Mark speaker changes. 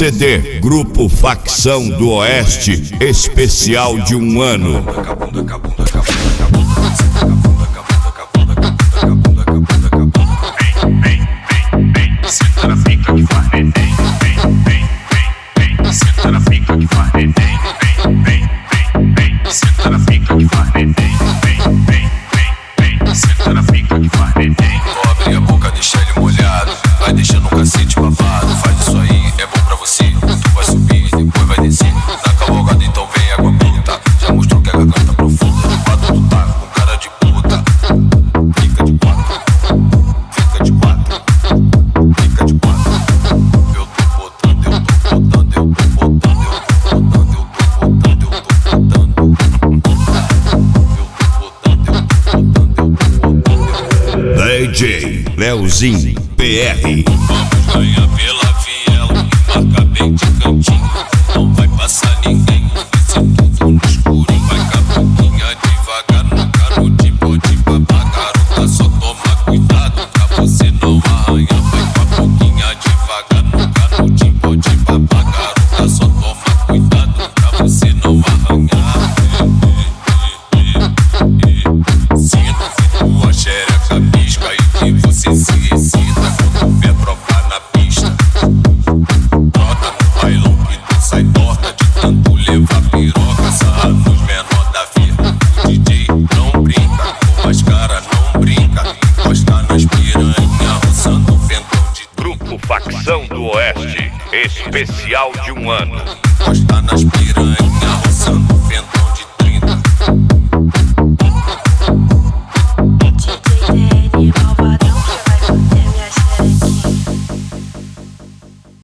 Speaker 1: CD Grupo Facção do Oeste, especial de 1 ano.
Speaker 2: Senta na pica que faz neném, senta na pica que faz neném, senta na pica que faz neném, senta na pica que faz neném.
Speaker 3: Abre a boca, deixa ele molhado, vai deixando um cacete babado. Faz isso aí, é bom pra você. Tu vai subir, depois vai descer. Na cavalgada então vem água bruta, já mostrou que a garganta profunda. No quadro do taco, com cara de puta. Fica de quatro, fica de quatro, fica de quatro. Eu tô botando, eu tô botando, eu tô botando, eu tô botando, eu tô botando, eu tô botando.
Speaker 1: DJ Leozinho PR.
Speaker 3: Vamos ganhar pela viela, marca bem de cantinho. Não vai passar ninguém, vai ser tudo no escurinho. Vai com a boquinha devagar, no canudinho, pode babar. Garota, só toma cuidado pra você não arranhar. Vai com a boquinha devagar, no canudinho, pode babar. Garota, só toma cuidado pra você não arranhar. Sinta tua xereca pisca e que você se excita quando vê a tropa na pista. Brota no bailão que tu sai torta de tanto levar piroca. Sarra nos menor da vida. O DJ não brinca, com as caras não brinca. Encosta nas piranha, roçando o ventão de
Speaker 1: Grupo Facção do Oeste, especial de 1 ano.
Speaker 3: encosta nas piranha.